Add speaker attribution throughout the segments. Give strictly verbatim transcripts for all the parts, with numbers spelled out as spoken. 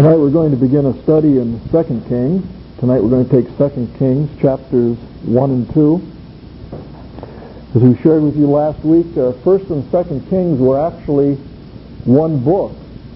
Speaker 1: Tonight we're going to begin a study in Second Kings. Tonight we're going to take Second Kings chapters one and two. As we shared with you last week, uh, First and Second Kings were actually one book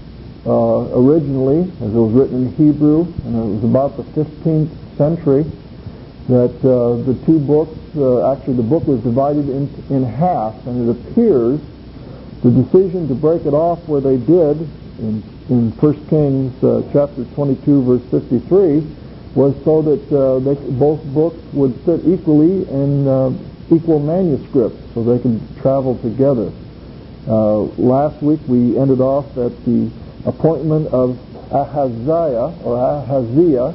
Speaker 1: uh, originally, as it was written in Hebrew, and it was about the fifteenth century that uh, the two books, uh, actually the book was divided in, in half, and it appears the decision to break it off where they did in in First Kings uh, chapter twenty-two, verse fifty-three, was so that uh, they, both books would fit equally in uh, equal manuscripts, so they could travel together. Uh, last week we ended off at the appointment of Ahaziah, or Ahaziah.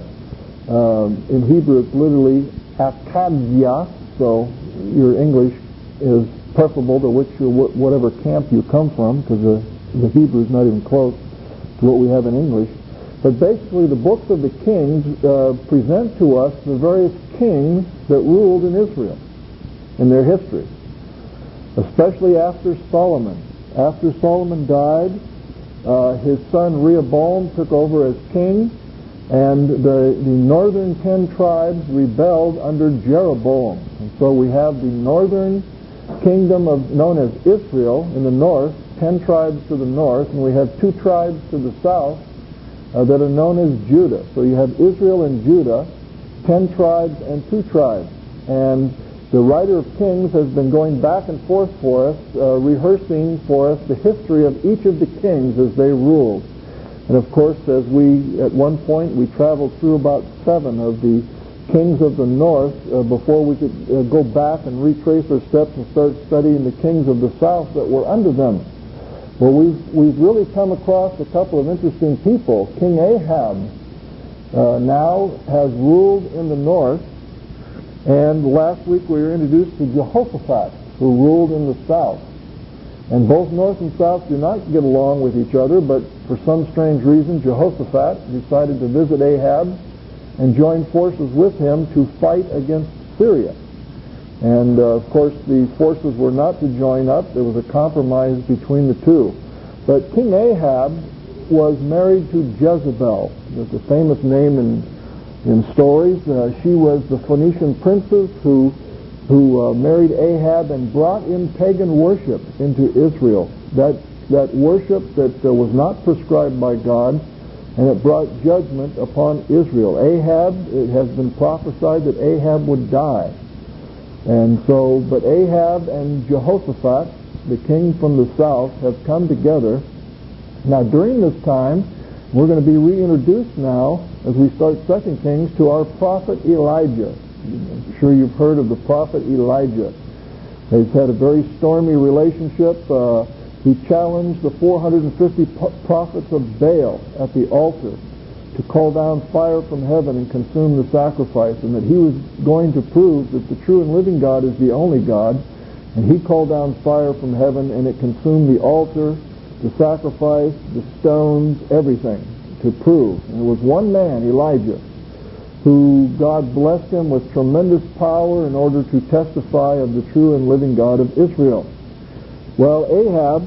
Speaker 1: Um, in Hebrew it's literally Akaziah, so your English is preferable to which whatever camp you come from, because the, the Hebrew is not even close to what we have in English. But basically the books of the kings uh, present to us the various kings that ruled in Israel in their history, especially after Solomon. After Solomon died, uh, his son Rehoboam took over as king, and the, the northern ten tribes rebelled under Jeroboam. And so we have the northern kingdom of known as Israel in the north, ten tribes to the north, and we have two tribes to the south uh, that are known as Judah. So you have Israel and Judah, ten tribes and two tribes. And the writer of Kings has been going back and forth for us, uh, rehearsing for us the history of each of the kings as they ruled. And of course, as we, at one point, we traveled through about seven of the kings of the north uh, before we could uh, go back and retrace our steps and start studying the kings of the south that were under them. Well, we've, we've really come across a couple of interesting people. King Ahab uh, now has ruled in the north, and last week we were introduced to Jehoshaphat, who ruled in the south. And both north and south do not get along with each other, but for some strange reason Jehoshaphat decided to visit Ahab and join forces with him to fight against Syria. And uh, of course the forces were not to join up. There was a compromise between the two. But King Ahab was married to Jezebel. That's a famous name in in stories. Uh, she was the Phoenician princess who who uh, married Ahab and brought in pagan worship into Israel. That that worship that uh, was not prescribed by God, and it brought judgment upon Israel. Ahab, it has been prophesied that Ahab would die. And so, but Ahab and Jehoshaphat, the king from the south, have come together. Now during this time, we're going to be reintroduced now, as we start Second Kings, to our prophet Elijah. I'm sure you've heard of the prophet Elijah. He's had a very stormy relationship. Uh, he challenged the four hundred fifty prophets of Baal at the altar to call down fire from heaven and consume the sacrifice, and that he was going to prove that the true and living God is the only God. And he called down fire from heaven, and it consumed the altar, the sacrifice, the stones, everything, to prove. And it was one man, Elijah, who God blessed him with tremendous power in order to testify of the true and living God of Israel. Well, Ahab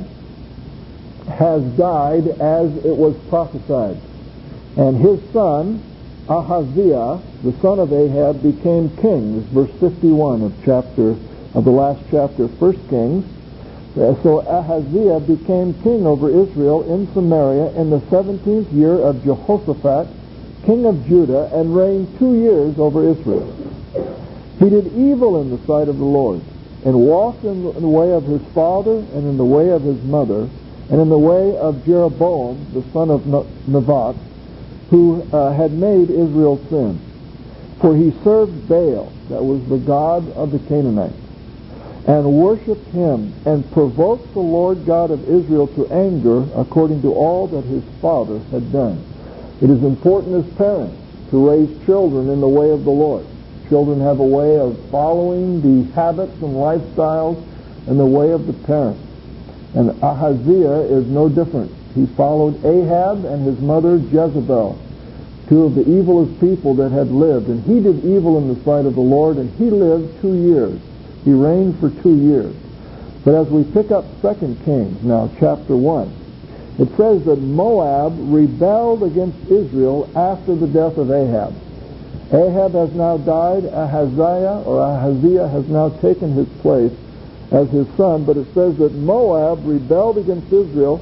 Speaker 1: has died as it was prophesied. And his son, Ahaziah, the son of Ahab, became king. This is verse fifty-one of chapter of the last chapter of First Kings. Uh, so Ahaziah became king over Israel in Samaria in the seventeenth year of Jehoshaphat, king of Judah, and reigned two years over Israel. He did evil in the sight of the Lord, and walked in the way of his father, and in the way of his mother, and in the way of Jeroboam, the son of Nebat, who uh, had made Israel sin. For he served Baal, that was the god of the Canaanites, and worshipped him, and provoked the Lord God of Israel to anger according to all that his father had done. It is important as parents to raise children in the way of the Lord. Children have a way of following the habits and lifestyles and the way of the parents. And Ahaziah is no different. He followed Ahab and his mother Jezebel, two of the evilest people that had lived. And he did evil in the sight of the Lord, and he lived two years. He reigned for two years. But as we pick up Second Kings now, chapter one, It says that Moab rebelled against Israel after the death of Ahab. Ahab has now died. Ahaziah or Ahaziah has now taken his place as his son, but it says that Moab rebelled against Israel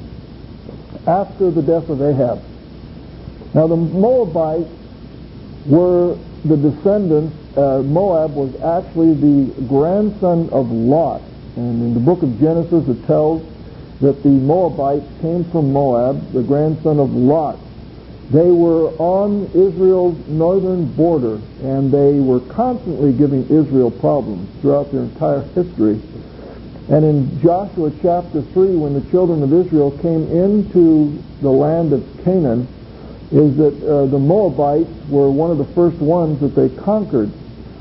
Speaker 1: after the death of Ahab. Now the Moabites were the descendants, uh, Moab was actually the grandson of Lot. And in the book of Genesis it tells that the Moabites came from Moab, the grandson of Lot. They were on Israel's northern border, and they were constantly giving Israel problems throughout their entire history. And in Joshua chapter three, when the children of Israel came into the land of Canaan, is that uh, the Moabites were one of the first ones that they conquered.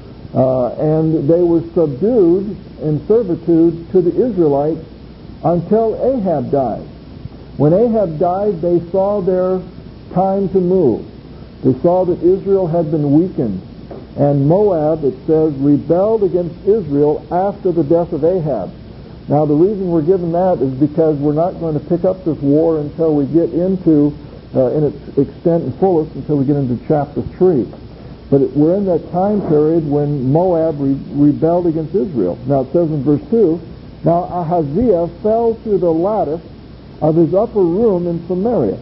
Speaker 1: Uh, and they were subdued in servitude to the Israelites until Ahab died. When Ahab died, they saw their time to move. They saw that Israel had been weakened. And Moab, it says, rebelled against Israel after the death of Ahab. Now, the reason we're given that is because we're not going to pick up this war until we get into, uh, in its extent and fullest, until we get into chapter three. But it, we're in that time period when Moab re- rebelled against Israel. Now, it says in verse two, Now Ahaziah fell through the lattice of his upper room in Samaria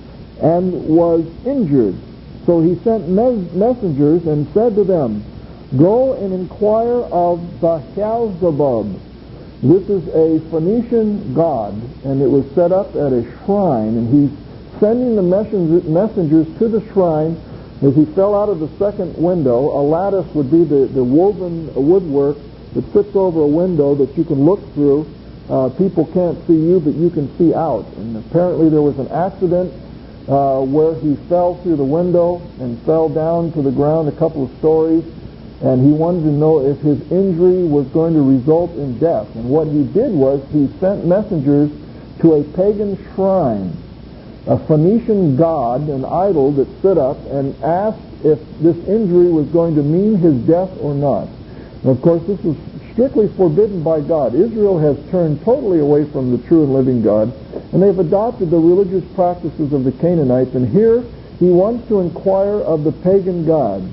Speaker 1: and was injured. So he sent mes- messengers and said to them, Go and inquire of Baal-zebub. This is a Phoenician god, and it was set up at a shrine, and he's sending the messengers to the shrine. As he fell out of the second window, a lattice would be the, the woven woodwork that sits over a window that you can look through. Uh, people can't see you, but you can see out. And apparently there was an accident uh, where he fell through the window and fell down to the ground a couple of stories, and he wanted to know if his injury was going to result in death. And what he did was he sent messengers to a pagan shrine, a Phoenician god, an idol that stood up, and asked if this injury was going to mean his death or not. And of course, this is strictly forbidden by God. Israel has turned totally away from the true and living God, and they've adopted the religious practices of the Canaanites. And here he wants to inquire of the pagan gods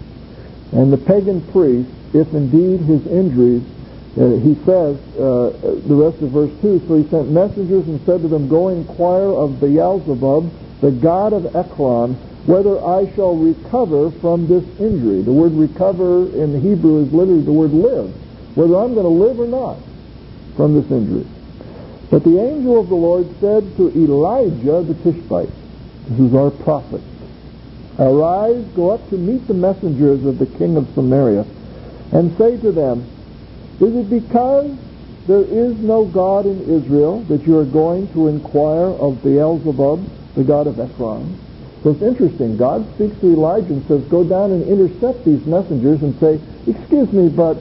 Speaker 1: and the pagan priest if indeed his injuries, Uh, he says, uh, the rest of verse two, So he sent messengers and said to them, Go inquire of Baal-zebub, the god of Ekron, whether I shall recover from this injury. The word recover in the Hebrew is literally the word live. Whether I'm going to live or not from this injury. But the angel of the Lord said to Elijah the Tishbite, this is our prophet, Arise, go up to meet the messengers of the king of Samaria, and say to them, Is it because there is no God in Israel that you are going to inquire of Baal-zebub, the god of Ekron? So it's interesting. God speaks to Elijah and says, Go down and intercept these messengers and say, Excuse me, but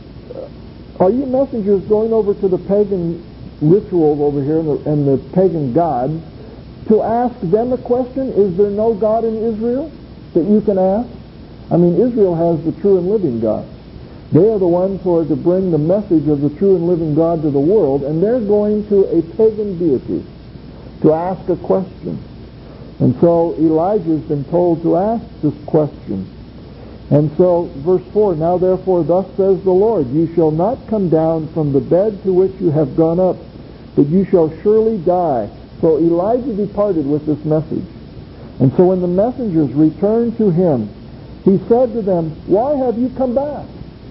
Speaker 1: uh, are you messengers going over to the pagan rituals over here and the, and the pagan gods to ask them a question? Is there no God in Israel that you can ask? I mean, Israel has the true and living God. They are the ones who are to bring the message of the true and living God to the world, and they're going to a pagan deity to ask a question. And so Elijah's been told to ask this question. And so, verse four, Now therefore thus says the Lord, You shall not come down from the bed to which you have gone up, but you shall surely die. So Elijah departed with this message. And so when the messengers returned to him, he said to them, Why have you come back?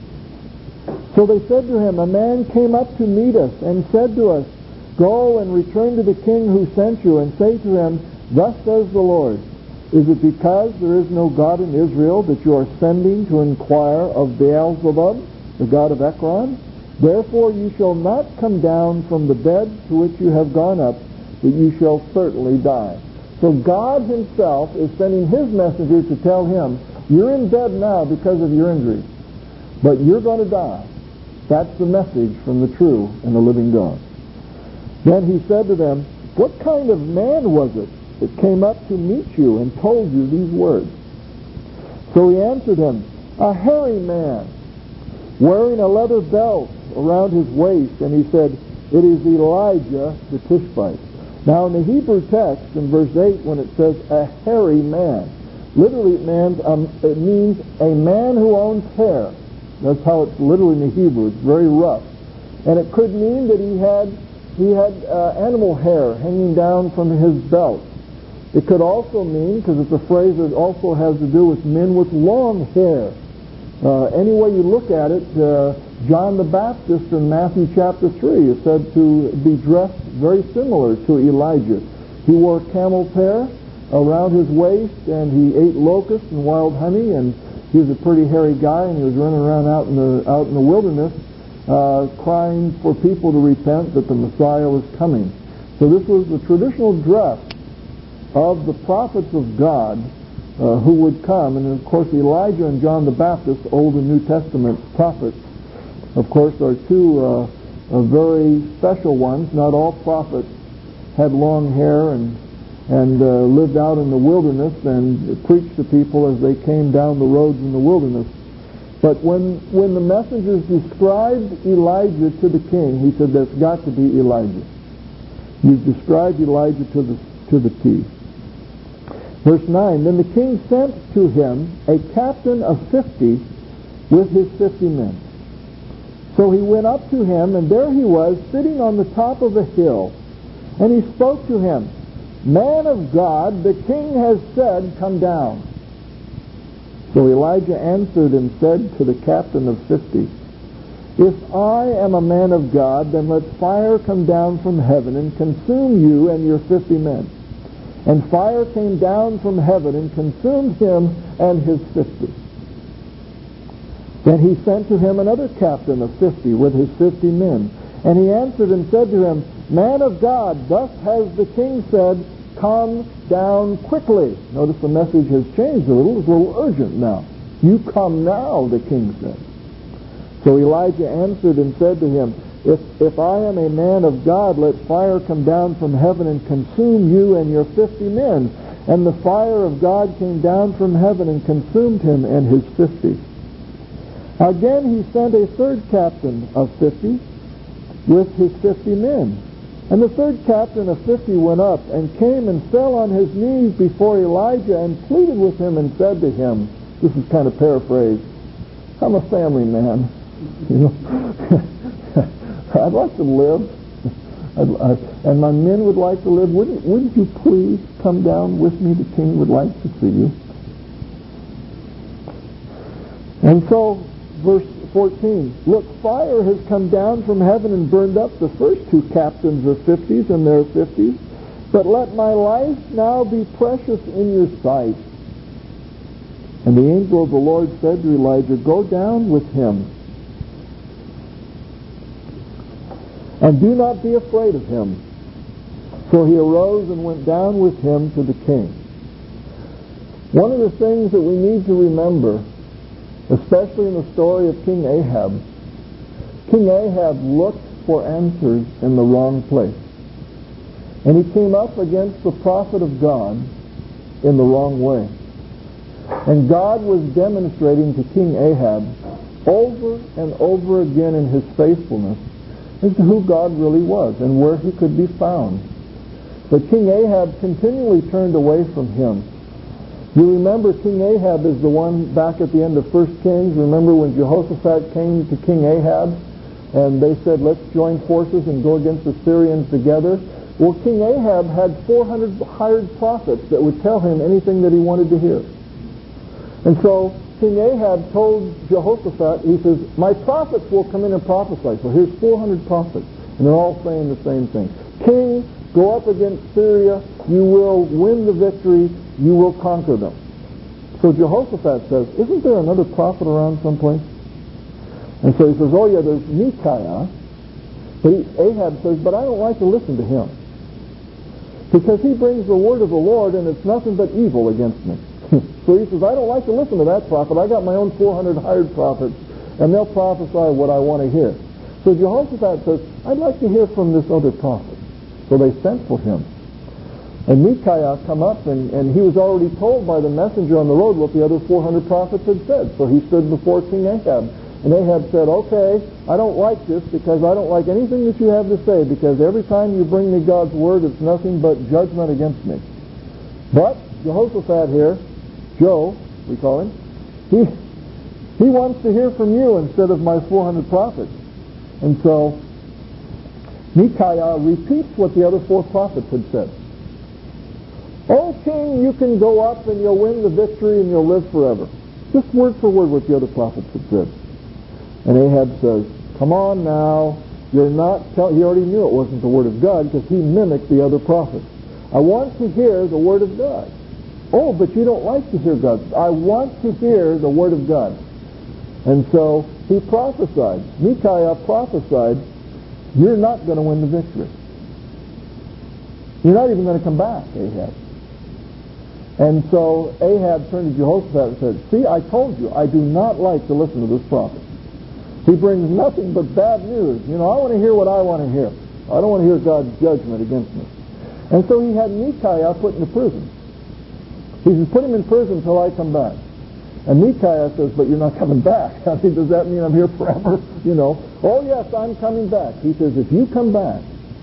Speaker 1: So they said to him, A man came up to meet us and said to us, Go and return to the king who sent you, and say to him, Thus says the Lord, Is it because there is no God in Israel that you are sending to inquire of Baal-zebub, the god of Ekron? Therefore you shall not come down from the bed to which you have gone up, but you shall certainly die. So God himself is sending his messenger to tell him, You're in bed now because of your injury, but you're going to die. That's the message from the true and the living God. Then he said to them, What kind of man was it that came up to meet you and told you these words? So he answered him, A hairy man, wearing a leather belt around his waist. And he said, It is Elijah the Tishbite. Now in the Hebrew text, in verse eight, when it says a hairy man, literally it means, um, it means a man who owns hair. That's how it's literally in the Hebrew. It's very rough. And it could mean that he had he had uh, animal hair hanging down from his belt. It could also mean, because it's a phrase that also has to do with men with long hair. Uh, any way you look at it, uh, John the Baptist in Matthew chapter three is said to be dressed very similar to Elijah. He wore camel's hair around his waist, and he ate locusts and wild honey, and he was a pretty hairy guy, and he was running around out in the out in the wilderness uh, crying for people to repent that the Messiah was coming. So this was the traditional dress of the prophets of God uh, who would come. And of course Elijah and John the Baptist, Old and New Testament prophets, of course, are two uh, uh, very special ones. Not all prophets had long hair and and uh, lived out in the wilderness and preached to people as they came down the roads in the wilderness. But when when the messengers described Elijah to the king, he said, "That's got to be Elijah. You've described Elijah to the to the T." Verse nine, then the king sent to him a captain of fifty with his fifty men. So he went up to him, and there he was, sitting on the top of a hill. And he spoke to him, "Man of God, the king has said, come down." So Elijah answered and said to the captain of fifty, "If I am a man of God, then let fire come down from heaven and consume you and your fifty men." And fire came down from heaven and consumed him and his fifty. Then he sent to him another captain of fifty with his fifty men. And he answered and said to him, "Man of God, thus has the king said, come down quickly." Notice the message has changed a little. It's a little urgent now. "You come now," the king said. So Elijah answered and said to him, If, if I am a man of God, let fire come down from heaven and consume you and your fifty men. And the fire of God came down from heaven and consumed him and his fifty. Again he sent a third captain of fifty with his fifty men. And the third captain of fifty went up and came and fell on his knees before Elijah and pleaded with him and said to him, this is kind of paraphrased, "I'm a family man. You know, I'd like to live, I'd, I, and my men would like to live. Wouldn't, wouldn't you please come down with me? The king would like to see you." And so, verse fourteen, "Look, fire has come down from heaven and burned up the first two captains of fifties and their fifties. But let my life now be precious in your sight." And the angel of the Lord said to Elijah, "Go down with him, and do not be afraid of him." So he arose and went down with him to the king. One of the things that we need to remember, especially in the story of King Ahab, King Ahab looked for answers in the wrong place. And he came up against the prophet of God in the wrong way. And God was demonstrating to King Ahab over and over again in his faithfulness as to who God really was and where he could be found. But King Ahab continually turned away from him. You remember King Ahab is the one back at the end of First Kings. Remember when Jehoshaphat came to King Ahab and they said, "Let's join forces and go against the Syrians together." Well, King Ahab had four hundred hired prophets that would tell him anything that he wanted to hear. And so King Ahab told Jehoshaphat, he says, "My prophets will come in and prophesy." So here's four hundred prophets, and they're all saying the same thing. "King, go up against Syria. You will win the victory. You will conquer them." So Jehoshaphat says, "Isn't there another prophet around someplace?" And so he says, "Oh yeah, there's Micaiah." But he, Ahab says, "But I don't like to listen to him, because he brings the word of the Lord, and it's nothing but evil against me." So he says, "I don't like to listen to that prophet. I got my own four hundred hired prophets, and they'll prophesy what I want to hear." So Jehoshaphat says, "I'd like to hear from this other prophet." So they sent for him. And Micaiah come up, and, and he was already told by the messenger on the road what the other four hundred prophets had said. So he stood before King Ahab, And Ahab said, okay, I don't like this because I don't like anything that you have to say, because every time you bring me God's word, it's nothing but judgment against me. But Jehoshaphat here, Joe, we call him, he, he wants to hear from you instead of my four hundred prophets. And so Micaiah repeats what the other four prophets had said. O king, you can go up and you'll win the victory and you'll live forever. Just word for word what the other prophets had said. And Ahab says, come on now, you're not tell-. He already knew it wasn't the word of God because he mimicked the other prophets. I want to hear the word of God. Oh, but you don't like to hear God. I want to hear the word of God. And so he prophesied. Micaiah prophesied, you're not going to win the victory. You're not even going to come back, Ahab. And so Ahab turned to Jehoshaphat and said, see, I told you, I do not like to listen to this prophet. He brings nothing but bad news. You know, I want to hear what I want to hear. I don't want to hear God's judgment against me. And so he had Micaiah put into prison. He says, put him in prison until I come back. And Micaiah says, but you're not coming back. I mean, does that mean I'm here forever? You know, oh yes, I'm coming back. He says, if you come back,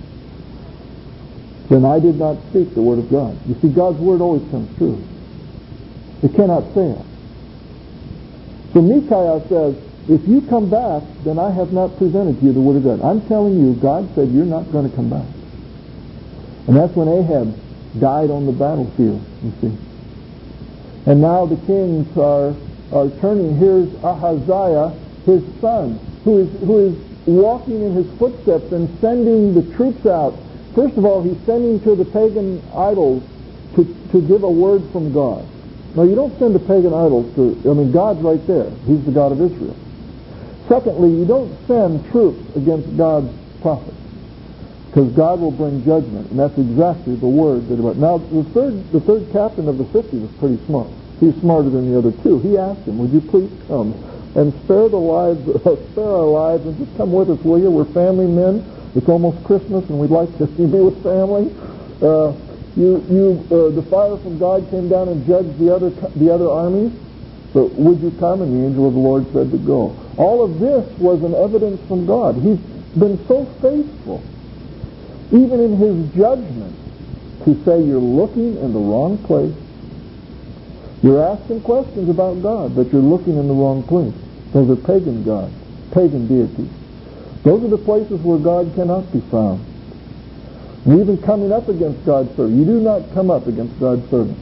Speaker 1: then I did not speak the word of God. You see, God's word always comes true. It cannot fail. So Micaiah says, if you come back, then I have not presented to you the word of God. I'm telling you, God said you're not going to come back. And that's when Ahab died on the battlefield, you see. And now the kings are, are turning. Here's Ahaziah, his son, who is, who is walking in his footsteps and sending the troops out. First of all, he's sending to the pagan idols to, to give a word from God. Now, you don't send to pagan idols to, I mean, God's right there. He's the God of Israel. Secondly, you don't send troops against God's prophets, because God will bring judgment, and that's exactly the word that about. Now, the third, the third captain of the fifty was pretty smart. He's smarter than the other two. He asked him, would you please come and spare the lives, uh, spare our lives, and just come with us, will you? We're family men. It's almost Christmas, and we'd like to be with family. Uh, you, you, uh, the fire from God came down and judged the other, the other armies. So would you come? And the angel of the Lord said to go. All of this was an evidence from God. He's been so faithful, even in his judgment, to say you're looking in the wrong place. You're asking questions about God, but you're looking in the wrong place. Those are pagan gods, pagan deities. Those are the places where God cannot be found. And even coming up against God's servant, you do not come up against God's servant.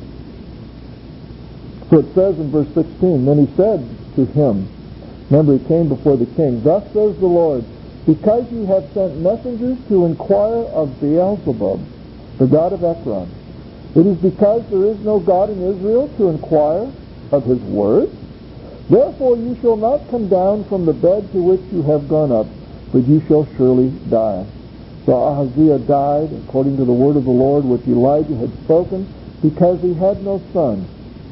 Speaker 1: So it says in verse sixteen, then he said to him, remember he came before the king, thus says the Lord, because you have sent messengers to inquire of Beelzebub, the god of Ekron, it is because there is no God in Israel to inquire of his word. Therefore you shall not come down from the bed to which you have gone up, but you shall surely die. So Ahaziah died according to the word of the Lord which Elijah had spoken, because he had no son.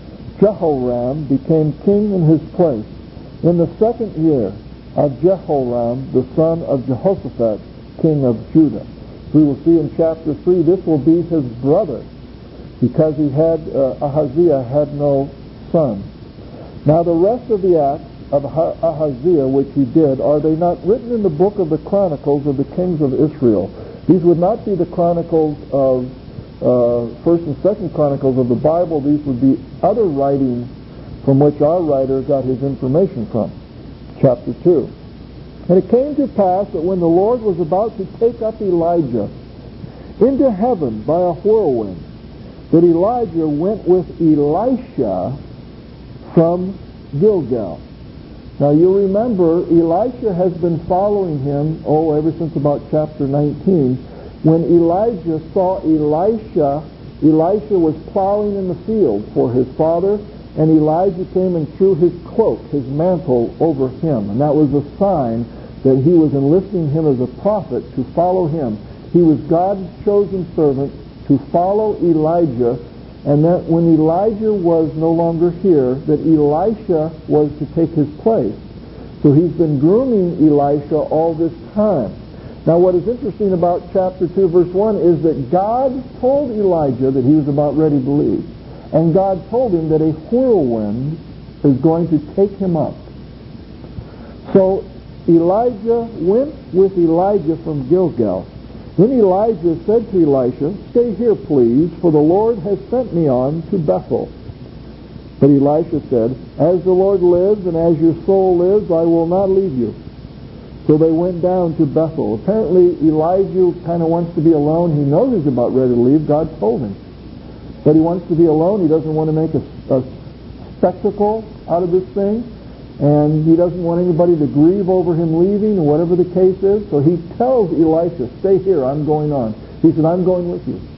Speaker 1: Jehoram became king in his place in the second year of Jehoram, the son of Jehoshaphat, king of Judah. We will see in chapter three, this will be his brother, because he had, uh, Ahaziah had no son. Now the rest of the acts of Ahaziah which he did, are they not written in the book of the Chronicles of the kings of Israel? These would not be the Chronicles of uh, First and Second Chronicles of the Bible. These would be other writings from which our writer got his information from. Chapter two. And it came to pass that when the Lord was about to take up Elijah into heaven by a whirlwind, that Elijah went with Elisha from Gilgal. Now you remember, Elisha has been following him, oh, ever since about chapter nineteen. When Elijah saw Elisha, Elisha was plowing in the field for his father, and Elijah came and threw his cloak, his mantle, over him. And that was a sign that he was enlisting him as a prophet to follow him. He was God's chosen servant to follow Elijah, and that when Elijah was no longer here, that Elisha was to take his place. So he's been grooming Elisha all this time. Now what is interesting about chapter two, verse one, is that God told Elijah that he was about ready to leave. And God told him that a whirlwind is going to take him up. So Elijah went with Elijah from Gilgal. Then Elijah said to Elisha, "Stay here, please, for the Lord has sent me on to Bethel." But Elisha said, "As the Lord lives and as your soul lives, I will not leave you." So they went down to Bethel. Apparently Elijah kind of wants to be alone. He knows he's about ready to leave. God told him. But he wants to be alone. He doesn't want to make a, a spectacle out of this thing. And he doesn't want anybody to grieve over him leaving, or whatever the case is. So he tells Elisha, "Stay here, I'm going on." He said, "I'm going with you."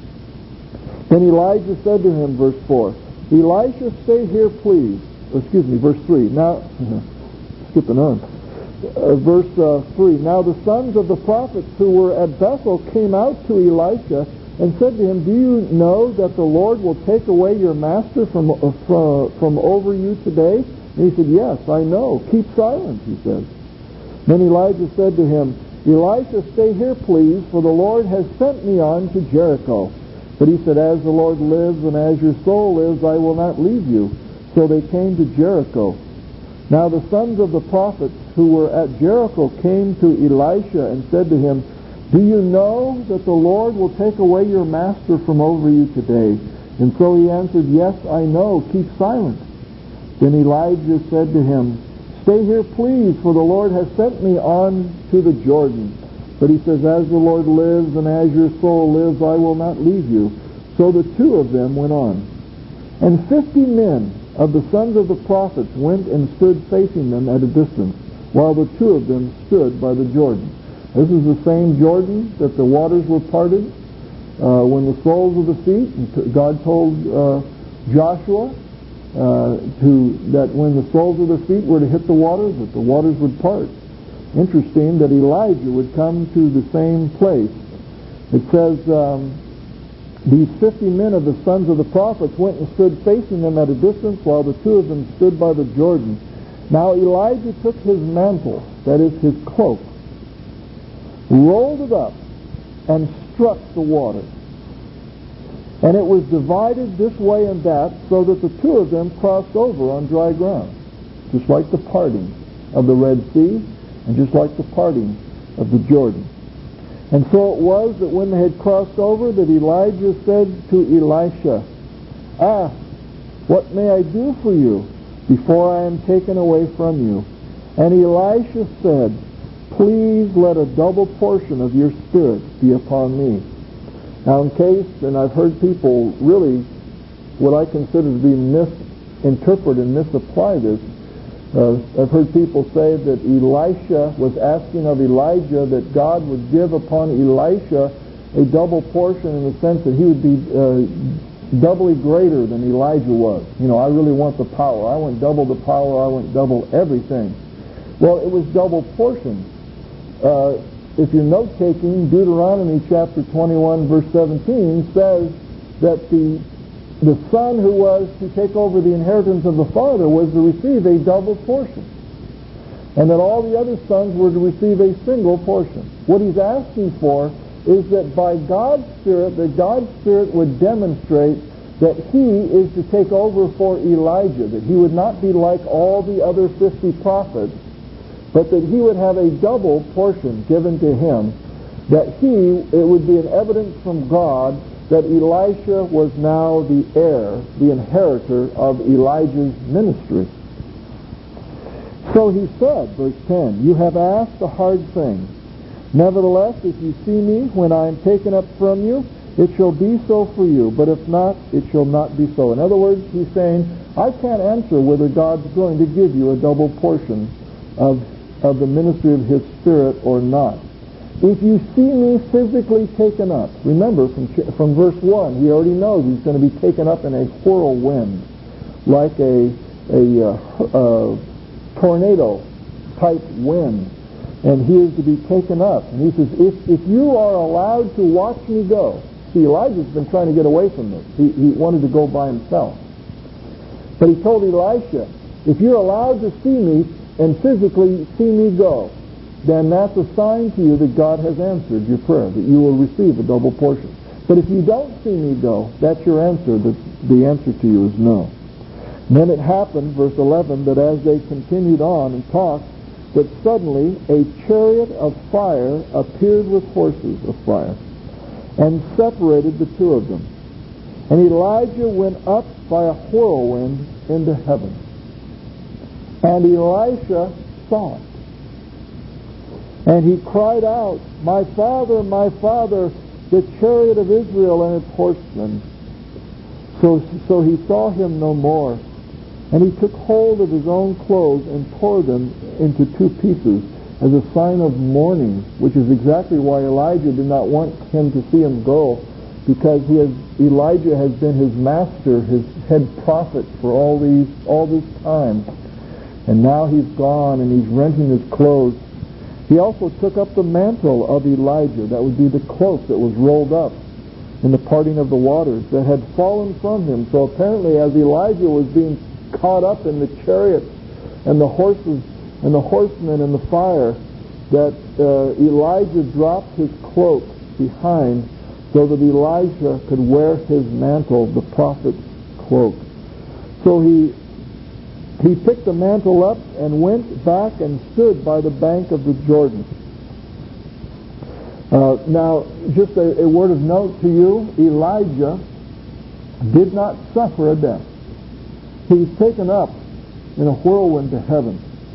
Speaker 1: Then Elijah said to him, verse four, "Elisha, stay here, please." Excuse me, verse three. Now, skipping on. Uh, verse uh, three. Now the sons of the prophets who were at Bethel came out to Elisha and said to him, "Do you know that the Lord will take away your master from, uh, from, from over you today?" And he said, "Yes, I know. Keep silent," he said. Then Elijah said to him, "Elisha, stay here, please, for the Lord has sent me on to Jericho." But he said, "As the Lord lives and as your soul lives, I will not leave you." So they came to Jericho. Now the sons of the prophets who were at Jericho came to Elisha and said to him, "Do you know that the Lord will take away your master from over you today?" And so he answered, "Yes, I know. Keep silent." Then Elijah said to him, "Stay here, please, for the Lord has sent me on to the Jordan." But he says, "As the Lord lives and as your soul lives, I will not leave you." So the two of them went on. And fifty men of the sons of the prophets went and stood facing them at a distance, while the two of them stood by the Jordan. This is the same Jordan that the waters were parted uh, when the soles of the feet, and God told uh, Joshua uh, to that when the soles of their feet were to hit the waters, that the waters would part. Interesting that Elijah would come to the same place. It says, um, these fifty men of the sons of the prophets went and stood facing them at a distance, while the two of them stood by the Jordan. Now Elijah took his mantle, that is his cloak, rolled it up, and struck the water. And it was divided this way and that, so that the two of them crossed over on dry ground, just like the parting of the Red Sea, and just like the parting of the Jordan. And so it was that when they had crossed over, that Elijah said to Elisha, "Ask, what may I do for you before I am taken away from you?" And Elisha said, "Please let a double portion of your spirit be upon me." Now in case, and I've heard people really, what I consider to be misinterpret and misapply this, Uh, I've heard people say that Elisha was asking of Elijah that God would give upon Elisha a double portion, in the sense that he would be uh, doubly greater than Elijah was. You know, I really want the power. I want double the power. I want double everything. Well, it was double portion. Uh, if you're note-taking, Deuteronomy chapter twenty-one, verse seventeen says that the The son who was to take over the inheritance of the father was to receive a double portion, and that all the other sons were to receive a single portion. What he's asking for is that by God's Spirit, that God's Spirit would demonstrate that he is to take over for Elijah, that he would not be like all the other fifty prophets, but that he would have a double portion given to him, that he, it would be an evidence from God that Elisha was now the heir, the inheritor of Elijah's ministry. So he said, verse ten, "You have asked a hard thing. Nevertheless, if you see me when I am taken up from you, it shall be so for you, but if not, it shall not be so." In other words, he's saying, I can't answer whether God's going to give you a double portion of, of the ministry of his Spirit or not. If you see me physically taken up, remember from from verse one, he already knows he's going to be taken up in a whirlwind, like a a, uh, uh, tornado type wind, and he is to be taken up. And he says, if if you are allowed to watch me go, see, Elijah's been trying to get away from this. He he wanted to go by himself, but he told Elisha, if you're allowed to see me and physically see me go, then that's a sign to you that God has answered your prayer, that you will receive a double portion. But if you don't see me go, that's your answer, that the answer to you is no. And then it happened, verse eleven, that as they continued on and talked, that suddenly a chariot of fire appeared with horses of fire and separated the two of them. And Elijah went up by a whirlwind into heaven. And Elisha saw it. And he cried out, "My father, my father, the chariot of Israel and its horsemen." So, so he saw him no more. And he took hold of his own clothes and tore them into two pieces as a sign of mourning, which is exactly why Elijah did not want him to see him go, because he has, Elijah has been his master, his head prophet for all these all this time. And now he's gone and he's rending his clothes. He also took up the mantle of Elijah, that would be the cloak that was rolled up in the parting of the waters, that had fallen from him. So apparently as Elijah was being caught up in the chariots and the horses and the horsemen and the fire, that uh, Elijah dropped his cloak behind so that Elijah could wear his mantle, the prophet's cloak. So he he picked the mantle up and went back and stood by the bank of the Jordan. Uh, now, just a, a word of note to you, Elijah did not suffer a death. He's taken up in a whirlwind to heaven.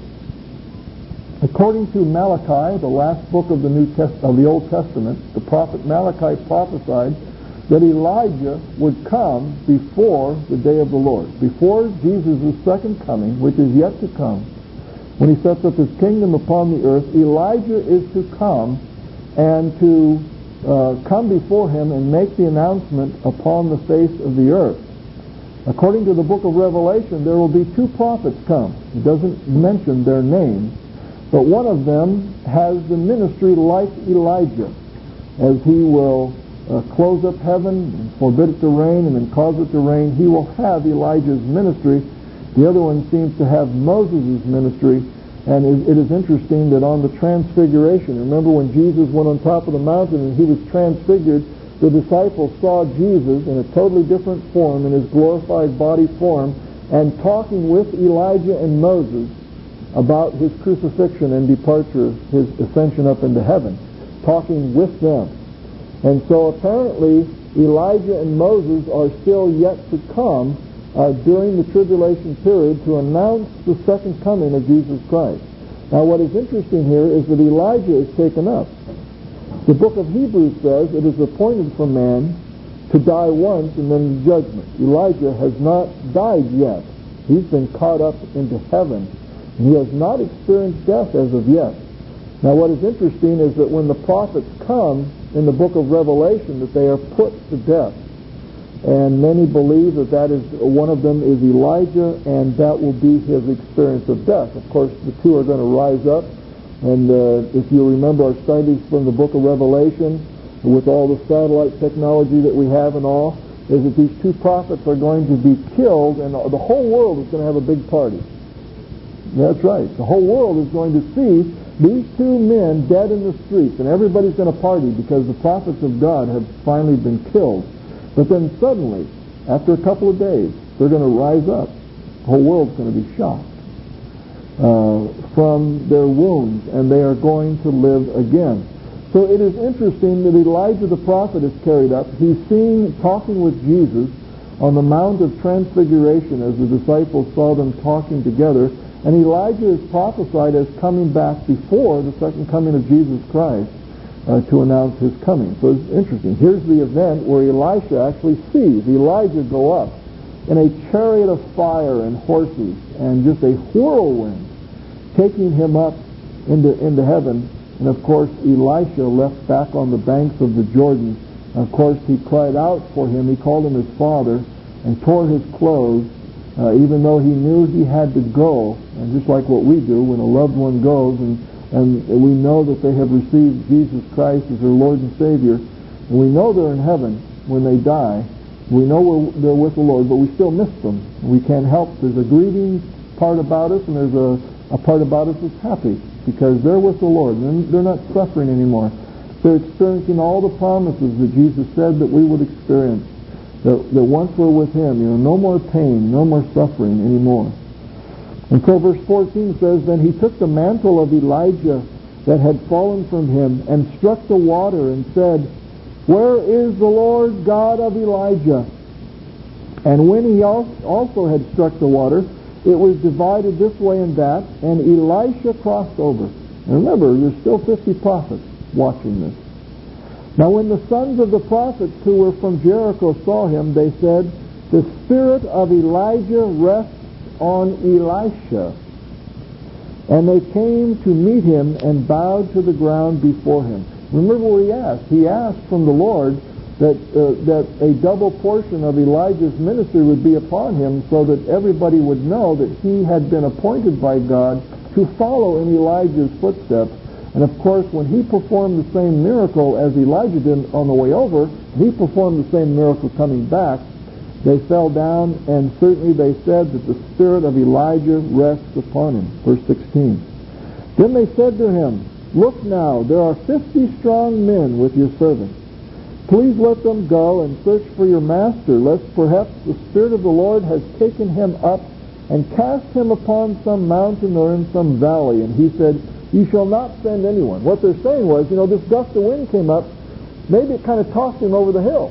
Speaker 1: According to Malachi, the last book of the New Test- of the Old Testament, the prophet Malachi prophesied that Elijah would come before the day of the Lord, before Jesus' second coming, which is yet to come. When he sets up his kingdom upon the earth, Elijah is to come and to uh, come before him and make the announcement upon the face of the earth. According to the book of Revelation, there will be two prophets come. It doesn't mention their names, but one of them has the ministry like Elijah, as he will uh, close up heaven and forbid it to rain and then cause it to rain. He will have Elijah's ministry. The other one seems to have Moses' ministry. And it is interesting that on the transfiguration, remember when Jesus went on top of the mountain and he was transfigured, the disciples saw Jesus in a totally different form, in his glorified body form, and talking with Elijah and Moses about his crucifixion and departure, his ascension up into heaven, talking with them. And so apparently Elijah and Moses are still yet to come uh, during the tribulation period to announce the second coming of Jesus Christ. Now what is interesting here is that Elijah is taken up. The book of Hebrews says it is appointed for man to die once and then judgment. Elijah has not died yet. He's been caught up into heaven. And he has not experienced death as of yet. Now what is interesting is that when the prophets come in the book of Revelation, that they are put to death. And many believe that that is, one of them is Elijah, and that will be his experience of death. Of course, the two are going to rise up. And uh, if you remember our studies from the book of Revelation, with all the satellite technology that we have and all, is that these two prophets are going to be killed, and the whole world is going to have a big party. That's right. The whole world is going to see these two men dead in the streets, and everybody's going to party because the prophets of God have finally been killed. But then suddenly, after a couple of days, they're going to rise up. The whole world's going to be shocked uh, from their wounds, and they are going to live again. So it is interesting that Elijah the prophet is carried up. He's seen talking with Jesus on the Mount of Transfiguration as the disciples saw them talking together. And Elijah is prophesied as coming back before the second coming of Jesus Christ uh, to announce his coming. So it's interesting. Here's the event where Elisha actually sees Elijah go up in a chariot of fire and horses and just a whirlwind taking him up into, into heaven. And of course, Elisha left back on the banks of the Jordan. And of course, he cried out for him. He called him his father and tore his clothes. Uh, even though he knew he had to go, and just like what we do when a loved one goes, and, and we know that they have received Jesus Christ as their Lord and Savior, and we know they're in heaven when they die, we know we're, they're with the Lord, but we still miss them. We can't help. There's a grieving part about us, and there's a, a part about us that's happy, because they're with the Lord, and they're not suffering anymore. They're experiencing all the promises that Jesus said that we would experience. That, that once we're with him, you know, no more pain, no more suffering anymore. And so verse fourteen says, Then he took the mantle of Elijah that had fallen from him and struck the water and said, Where is the Lord God of Elijah? And when he also had struck the water, it was divided this way and that, and Elisha crossed over. And remember, there's still fifty prophets watching this. Now when the sons of the prophets who were from Jericho saw him, they said, The spirit of Elijah rests on Elisha. And they came to meet him and bowed to the ground before him. Remember what he asked. He asked from the Lord that uh, that a double portion of Elijah's ministry would be upon him, so that everybody would know that he had been appointed by God to follow in Elijah's footsteps. And of course, when he performed the same miracle as Elijah did on the way over, he performed the same miracle coming back. They fell down, and certainly they said that the spirit of Elijah rests upon him. Verse sixteen. Then they said to him, Look now, there are fifty strong men with your servant. Please let them go and search for your master, lest perhaps the Spirit of the Lord has taken him up and cast him upon some mountain or in some valley. And he said, You shall not send anyone. What they're saying was, you know, this gust of wind came up, maybe it kind of tossed him over the hill.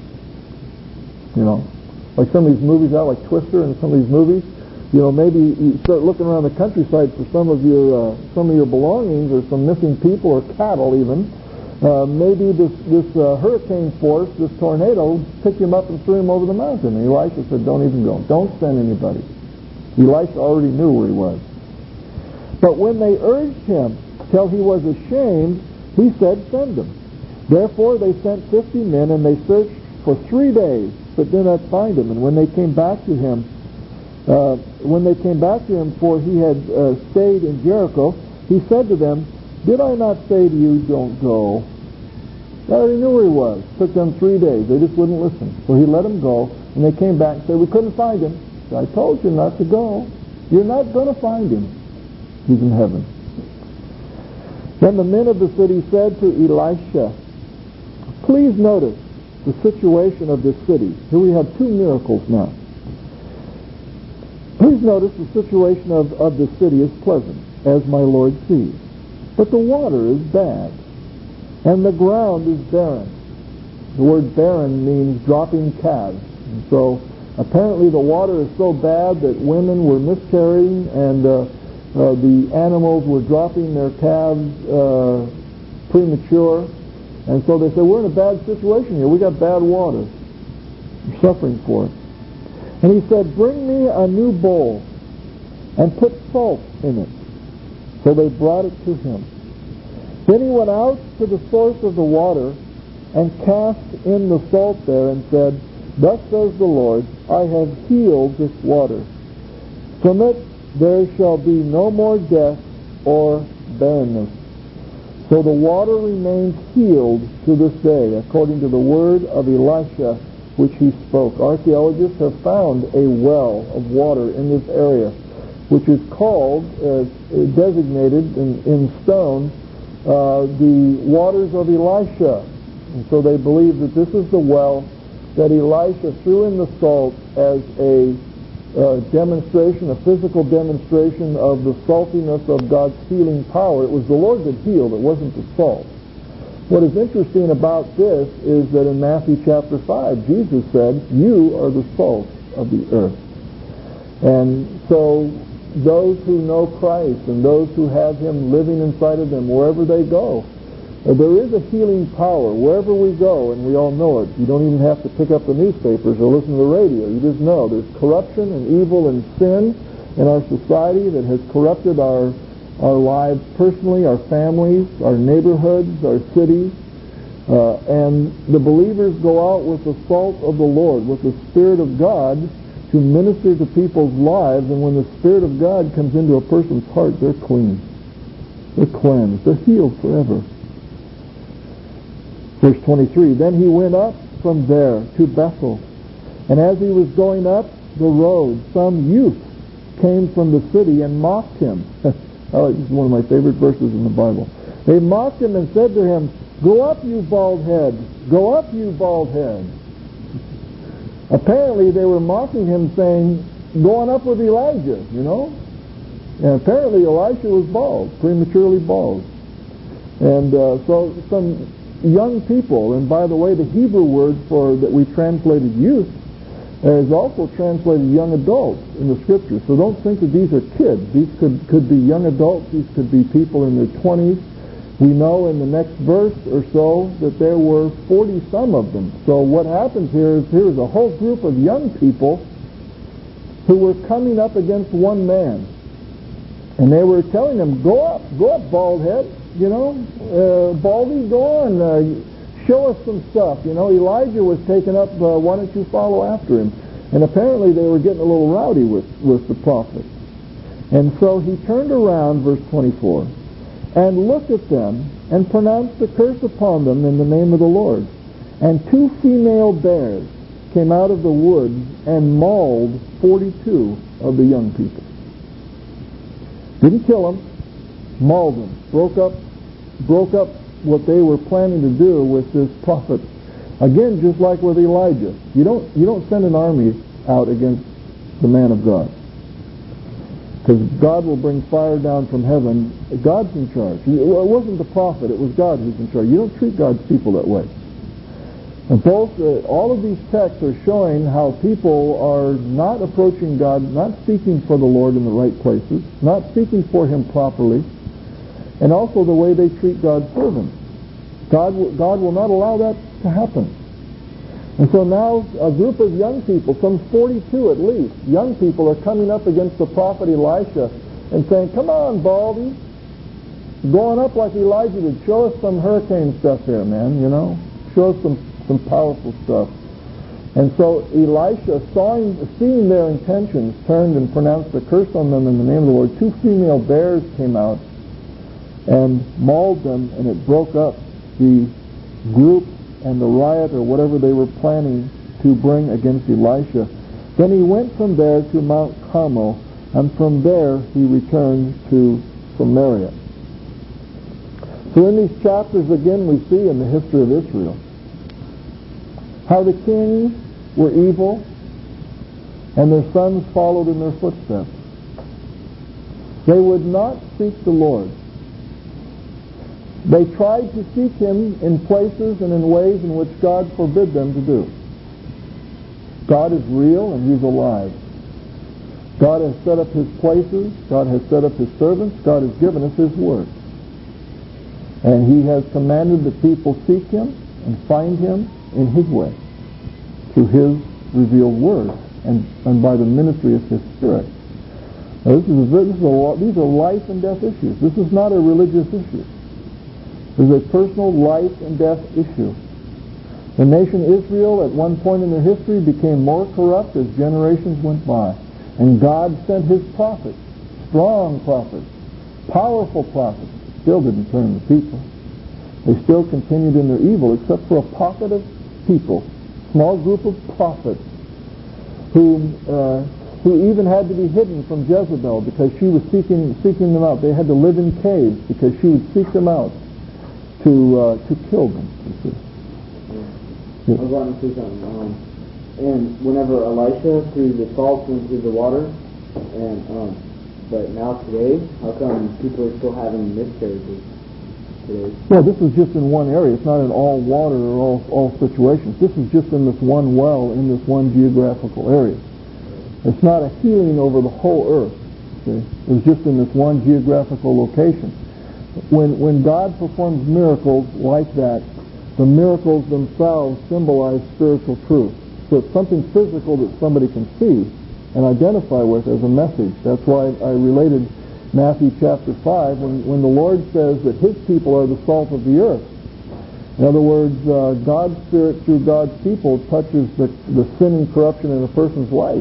Speaker 1: You know, like some of these movies out, like Twister and some of these movies. You know, maybe you start looking around the countryside for some of your uh, some of your belongings, or some missing people or cattle even. Uh, maybe this this uh, hurricane force, this tornado, picked him up and threw him over the mountain. And Elisha said, Don't even go. Don't send anybody. Elisha already knew where he was. But when they urged him till he was ashamed, he said, Send them. Therefore they sent fifty men, and they searched for three days, but did not find him. And when they came back to him, uh, when they came back to him, for he had uh, stayed in Jericho, he said to them, Did I not say to you, don't go? They already knew where he was. It took them three days. They just wouldn't listen. So he let them go, and they came back and said, We couldn't find him. So I told you not to go. You're not going to find him. He's in heaven. Then the men of the city said to Elisha, Please notice the situation of this city. Here we have two miracles now. Please notice the situation of, of the city is pleasant, as my Lord sees. But the water is bad, and the ground is barren. The word barren means dropping calves. And so apparently the water is so bad that women were miscarrying, and uh, uh, the animals were dropping their calves uh, premature. And so they said, We're in a bad situation here. We got bad water. We're suffering for it. And he said, Bring me a new bowl and put salt in it. So they brought it to him. Then he went out to the source of the water and cast in the salt there and said, Thus says the Lord, I have healed this water. From it there shall be no more death or barrenness. So the water remains healed to this day, according to the word of Elisha, which he spoke. Archaeologists have found a well of water in this area, which is called, uh, designated in, in stone, uh, the waters of Elisha. And so they believe that this is the well that Elisha threw in the salt as a uh, demonstration, a physical demonstration of the saltiness of God's healing power. It was the Lord that healed, it wasn't the salt. What is interesting about this is that in Matthew chapter five, Jesus said, You are the salt of the earth. And so those who know Christ and those who have Him living inside of them, wherever they go, there is a healing power wherever we go, and we all know it. You don't even have to pick up the newspapers or listen to the radio. You just know there's corruption and evil and sin in our society that has corrupted our our lives personally, our families, our neighborhoods, our cities. Uh, and the believers go out with the salt of the Lord, with the Spirit of God, to minister to people's lives. And when the Spirit of God comes into a person's heart, they're clean. They're cleansed. They're healed forever. Verse twenty-three, Then he went up from there to Bethel. And as he was going up the road, some youth came from the city and mocked him. Oh, this is one of my favorite verses in the Bible. They mocked him and said to him, Go up, you bald head. Go up, you bald head. Apparently they were mocking him, saying, Go on up with Elijah, you know. And apparently Elisha was bald, prematurely bald. And uh, so some young people, and by the way, the Hebrew word for that we translated youth is also translated young adults in the Scriptures. So don't think that these are kids. These could, could be young adults. These could be people in their twenties. We know in the next verse or so that there were forty-some of them. So what happens here is here's a whole group of young people who were coming up against one man. And they were telling him, go up, go up, bald head, you know, uh, Baldy, go on, uh, show us some stuff. You know, Elijah was taken up, uh, why don't you follow after him? And apparently they were getting a little rowdy with, with the prophet. And so he turned around, verse twenty-four, and looked at them and pronounced a curse upon them in the name of the Lord. And two female bears came out of the woods and mauled forty-two of the young people. Didn't kill them, mauled them, broke up, broke up what they were planning to do with this prophet. Again, just like with Elijah, you don't you don't send an army out against the man of God, because God will bring fire down from heaven. God's in charge. It wasn't the prophet; it was God who's in charge. You don't treat God's people that way. And both, uh, all of these texts are showing how people are not approaching God, not seeking for the Lord in the right places, not seeking for Him properly, and also the way they treat God's servants. God, God will not allow that to happen. And so now a group of young people, some forty-two at least, young people are coming up against the prophet Elisha and saying, come on, Baldy, going up like Elijah did, show us some hurricane stuff here, man, you know, show us some some powerful stuff. And so Elisha, sawing, seeing their intentions, turned and pronounced a curse on them in the name of the Lord. Two female bears came out and mauled them, and it broke up the group and the riot or whatever they were planning to bring against Elisha. Then he went from there to Mount Carmel, and from there he returned to Samaria. So in these chapters again we see in the history of Israel how the kings were evil and their sons followed in their footsteps. They would not seek the Lord. They tried to seek Him in places and in ways in which God forbid them to do. God is real and He's alive. God has set up His places. God has set up His servants. God has given us His Word. And He has commanded that people seek Him and find Him in His way, through His revealed Word, and, and by the ministry of His Spirit. Now, this is a, this is a, these are life and death issues. This is not a religious issue. This is a personal life and death issue. The nation Israel at one point in their history became more corrupt as generations went by. And God sent His prophets, strong prophets, powerful prophets, still didn't turn the people. They still continued in their evil, except for a pocket of people, small group of prophets, who uh, who even had to be hidden from Jezebel because she was seeking seeking them out. They had to live in caves because she would seek them out to uh, to kill them. You see.
Speaker 2: Yeah. I was wanting to say something. Um, and whenever Elisha threw the salt into the water, and um, but now today, how come people are still having miscarriages today?
Speaker 1: Well, this is just in one area. It's not in all water or all, all situations. This is just in this one well in this one geographical area. It's not a healing over the whole earth. See? It's just in this one geographical location. When when God performs miracles like that, the miracles themselves symbolize spiritual truth. So it's something physical that somebody can see and identify with as a message. That's why I related Matthew chapter five when, when the Lord says that His people are the salt of the earth. In other words, uh, God's Spirit through God's people touches the, the sin and corruption in a person's life,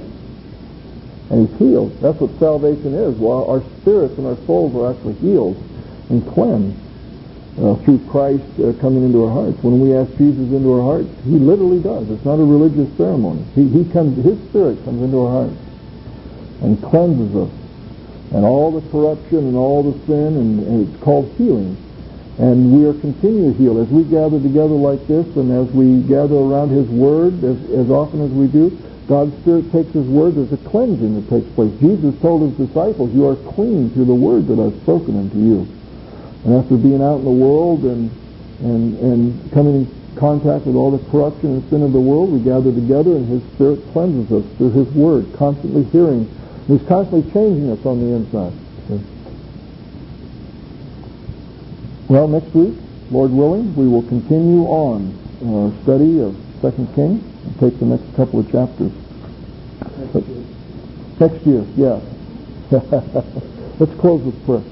Speaker 1: and He's healed. That's what salvation is. Well, our spirits and our souls are actually healed and cleansed uh, through Christ uh, coming into our hearts. When we ask Jesus into our hearts, He literally does. It's not a religious ceremony. He, he comes. His Spirit comes into our hearts and cleanses us, and all the corruption and all the sin, and, and it's called healing. And we are continually healed as we gather together like this, and as we gather around His Word as, as often as we do. God's Spirit takes His Word. There's a cleansing that takes place. Jesus told His disciples, you are clean through the Word that I've spoken unto you. And after being out in the world and, and, and coming in contact with all the corruption and sin of the world, we gather together and His Spirit cleanses us through His Word, constantly hearing. He's constantly changing us on the inside. Okay. Well, next week, Lord willing, we will continue on our study of Second Kings and take the next couple of chapters.
Speaker 2: Next year.
Speaker 1: Next year, yeah. Let's close with prayer.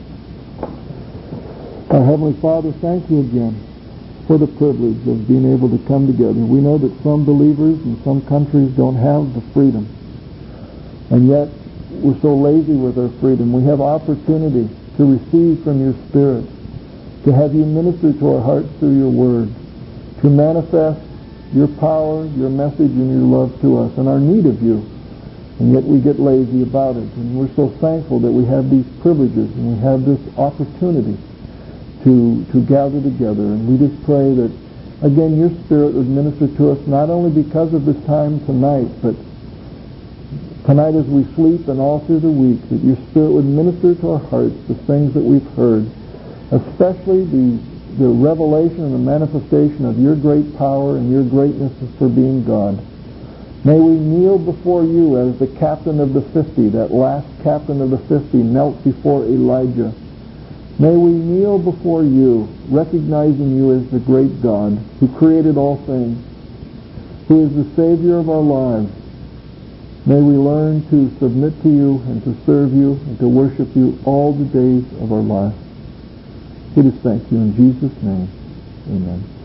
Speaker 1: Our Heavenly Father, thank you again for the privilege of being able to come together. We know that some believers in some countries don't have the freedom, and yet we're so lazy with our freedom. We have opportunity to receive from your Spirit, to have you minister to our hearts through your Word, to manifest your power, your message, and your love to us, and our need of you. And yet we get lazy about it. And we're so thankful that we have these privileges and we have this opportunity to to gather together. And we just pray that, again, your Spirit would minister to us not only because of this time tonight, but tonight as we sleep and all through the week, that your Spirit would minister to our hearts the things that we've heard, especially the the revelation and the manifestation of your great power and your greatness for being God. May we kneel before you as the captain of the fifty, that last captain of the fifty knelt before Elijah. May we kneel before you, recognizing you as the great God who created all things, who is the Savior of our lives. May we learn to submit to you and to serve you and to worship you all the days of our lives. We just thank you in Jesus' name. Amen.